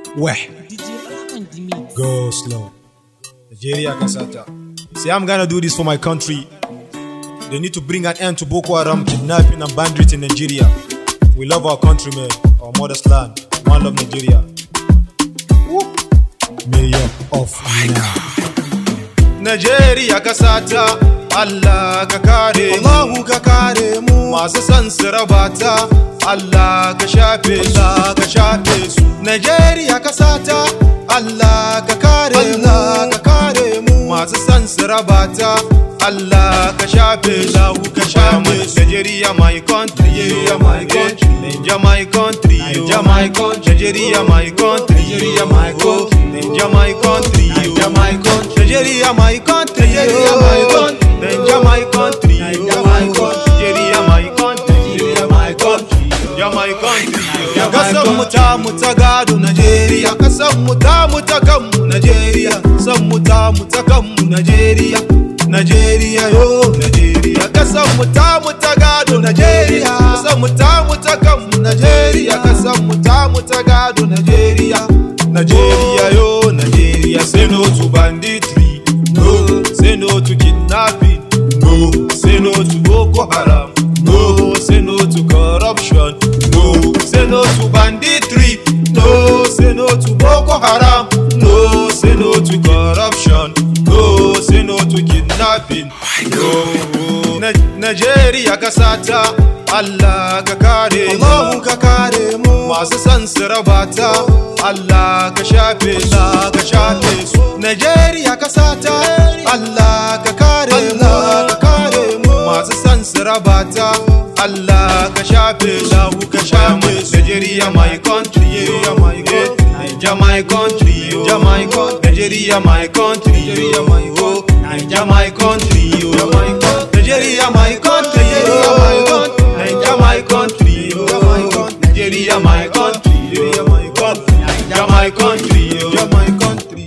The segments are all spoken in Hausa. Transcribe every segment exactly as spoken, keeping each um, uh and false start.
Weh. Go slow. Nigeria Kasata. See, I'm gonna do this for my country. They need to bring an end to Boko Haram, kidnapping and banditry in Nigeria. We love our country, man. Our mother's land. One love Nigeria. Mayor of Nigeria Kasata. Allah ka kare mu, Allahu ka kare mu, masu san su rabata Allah ka shafe su, Allah ka shafe su. Nigeria kasata Allah ka kare mu, Allah ka kare mu, masu san su rabata Allah ka shafe su, Allahu ka shafe su. Nigeria my country, Nigeria my country, Nigeria my country, Nigeria my country, Nigeria my country, Nigeria my country, Nigeria my country, Nigeria my country, Nigeria my country, Nigeria my country. Nigeria my country, Nigeria my country, Nigeria my country, Nigeria my country, Nigeria my country. Kasan mu ta mu ta gado Nigeria, kasan mu ta mu ta kanmu Nigeria, san mu ta mu ta kanmu Nigeria, Nigeria yo Nigeria. Kasan mu ta mu ta gado Nigeria, kasan mu ta mu ta kanmu Nigeria, kasan mu ta mu ta gado Nigeria, Nigeria yo Nigeria. Say no to banditry, no. Say no to kidnapping, no. Say no to Boko Haram, no. Say no to corruption, no. Say no to banditry, no. Say no to Boko Haram, no. Say no to corruption, no. Say no to kidnapping, no. Nigeria kasata Allah ka kare mu, Allahu ka kare mu, masu san su rabata Allah ka shafe su, Allah ka shafe su. Nigeria kasata Allah ka kare mu, Allah ka kare mu, masu san su rabata Allah ka shafe su, Allahu ka shafe su. Nigeria my country, Nigeria my country, Nigeria my country, Nigeria my country, Nigeria my country, Nigeria my country, Nigeria my country, Nigeria my country, Nigeria my country, Nigeria my country, Nigeria my country, Nigeria my country, Nigeria my country, Nigeria my country.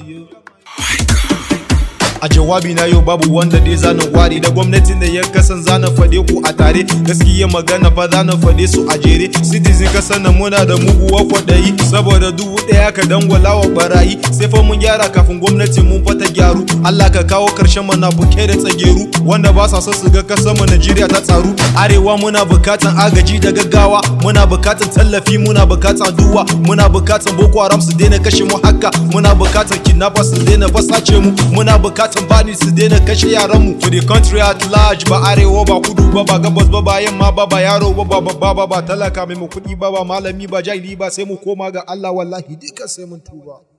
A jawabi na yau babu wanda dai zanen wari da gwamnatin da ya kasan zana fade ku a tare, gaskiya magana fa zana fade su a jere. Citizen kasan nan muna da muguwa kwadayi, saboda dubu daya ka dangwala wa barayi. Sai fa mun gyara kafin gwamnatin mun fata gyaru. Allah ka kawo karshen munafukai da tsageru wanda ba sa son su ga kasar mu Najeriya ta tsaru. Arewa muna bukatan agaji da gaggawa, muna bukatan tallafi, muna bukatan duwa, muna bukatan Boko Haram su daina kashe mu haka, muna bukatan kidnappers su daina fasace mu, muna bukatan bani su daina kashe yaran mu. To the country at large, ba arewa ba kudu ba ba gabas ba ba yamma ba ba yaro ba ba ba ba ba talaka mai mu kudi ba ba malami ba jahili ba, sai mu koma ga Allah wallahi duka sai mun tuba.